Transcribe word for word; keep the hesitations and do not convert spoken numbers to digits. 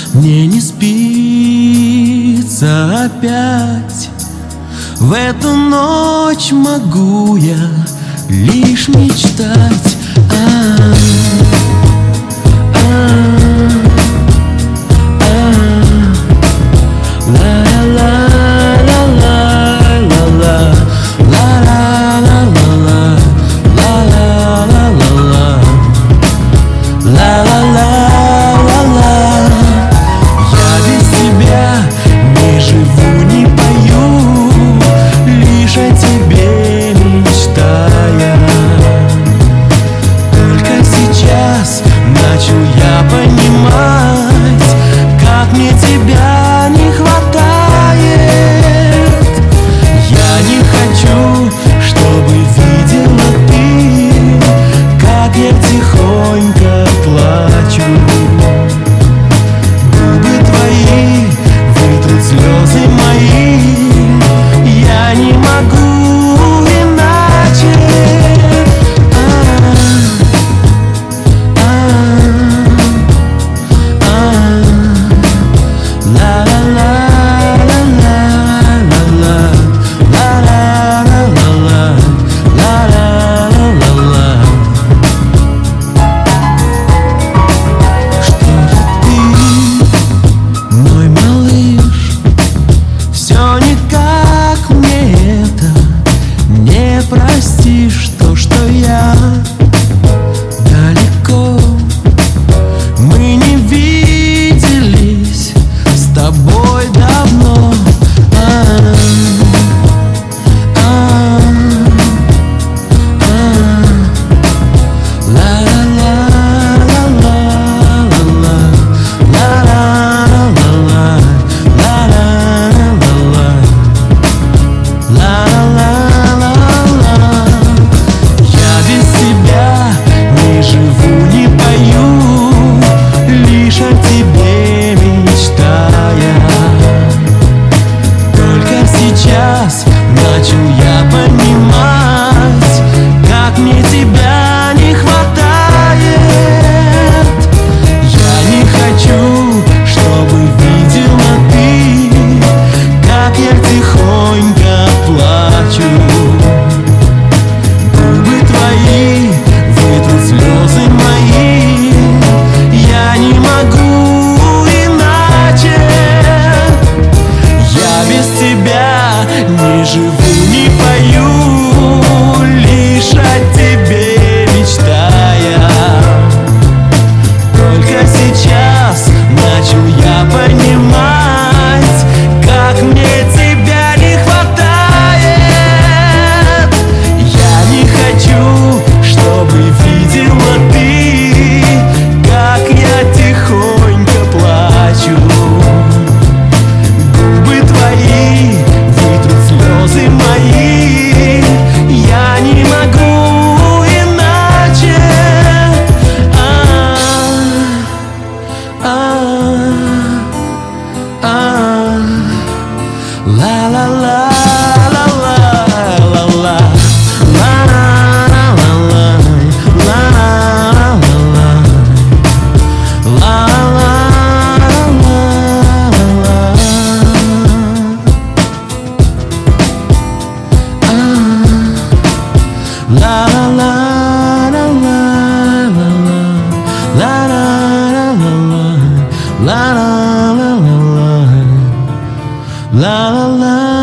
мне не спится опять. В эту ночь могу я лишь мечтать. А-а-а. Начал я понимать, как мне тебя не хватает. Я не хочу, чтобы видела ты, как я тихонько плачу. Губы твои вытрут слезы мои, я не могу иначе. Простишь то, что я далеко. Мы не виделись с тобой давно. Начал я понимать, как мне тебя не хватает. Я не хочу, чтобы видела ты, как я тихонько плачу. Губы твои вытрут слезы мои, я не могу иначе. Я без тебя не живу, не пою, лишь о тебе мечтая. Только сейчас начал я понимать, как мне тебя не хватает. Я не хочу, чтобы видела ты, как я тихонько плачу. Губы твои вытрут слезы мои, я не могу иначе. La la la la.